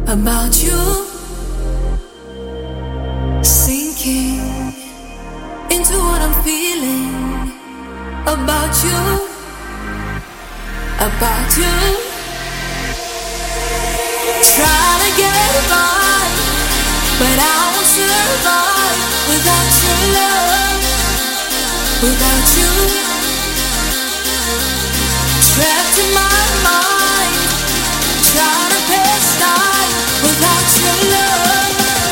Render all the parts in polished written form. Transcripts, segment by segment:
about you, sinking into what I'm feeling about you, about you. Trying to get by, but I won't survive without your love, without you. Trapped in my mind, trying to pass time without your love.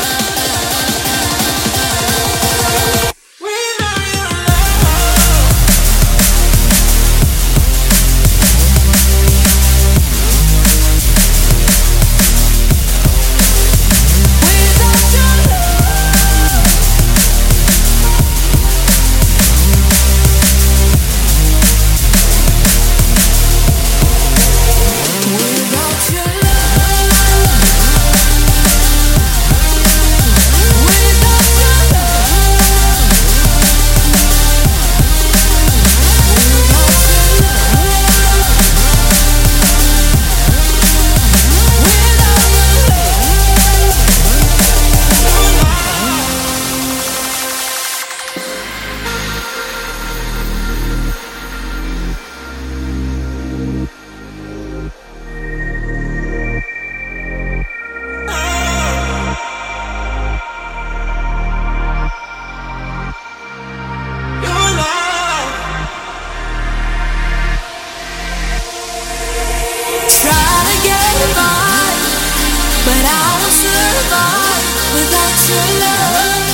But I will survive without your love,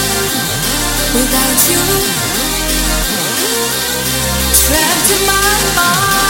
without you. Trapped in my mind.